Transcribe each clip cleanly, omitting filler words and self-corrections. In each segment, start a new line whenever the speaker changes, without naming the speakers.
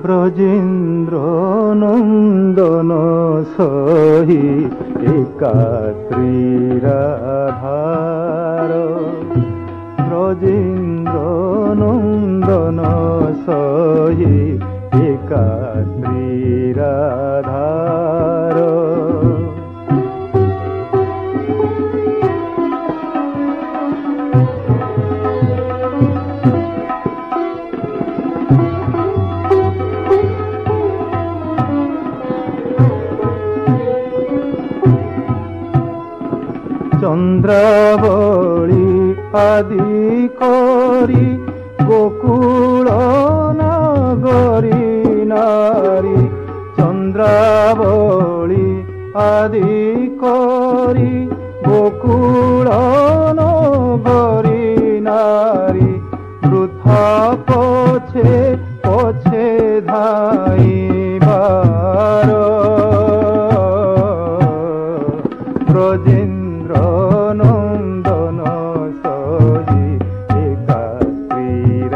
ব্রজেন্দ্র নন্দন সহি একাত্রী রাধার ব্রজেন্দ্র নন্দন সহি একাত্রী রাধার চন্দ্রাবলী আদি করি গোকুল নগরী নারী চন্দ্রাবলী আদি করি গোকুল নগরী নারী বৃথা পছে পছে ধাইবার ব্রজেন্দ্র নন্দন সহি একাত্রী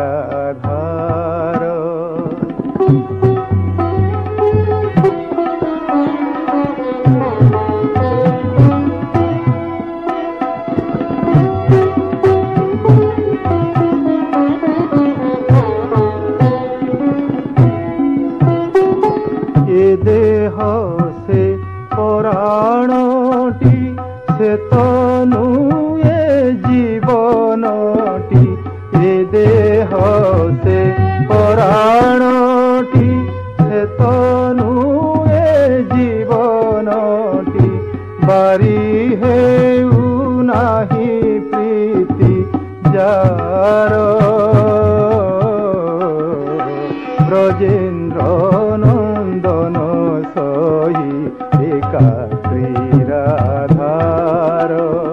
রাধার এ দেহ সে পরাণটি সে তনু এ জীবনটি এ দেহ সে পরাণটি সে তনু এ জীবনটি বারি হেউ নাহি প্রীতি যার ব্রজেন্দ্র নন্দন সহি একাত্রী রাধার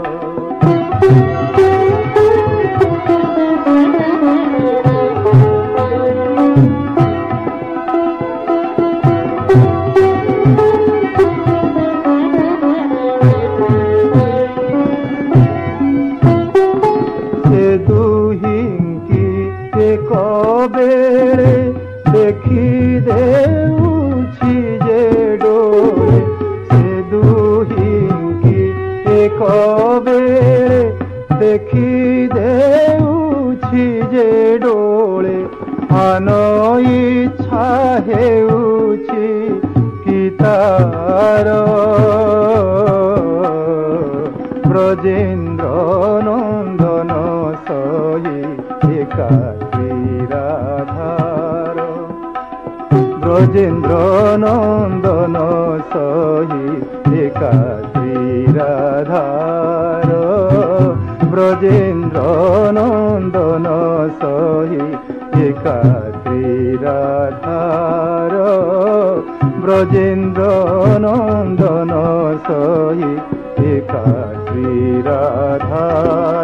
সে দুহিঙ্কি এক বেড়ে দেখি দেউছি যে ডোলে সে দুহিঙ্কি এক বেড়ে দেখি দেউছি যে ডোলে আন ইচ্ছা হেউছি কি তার ব্রজেন্দ্র নন্দন সহি একাত্রী রাধার ব্রজেন্দ্র নন্দন সহি একাত্রী রাধার ব্রজেন্দ্র নন্দন সহি একাত্রী রাধার ব্রজেন্দ্র নন্দন সহি একাত্রী রাধার।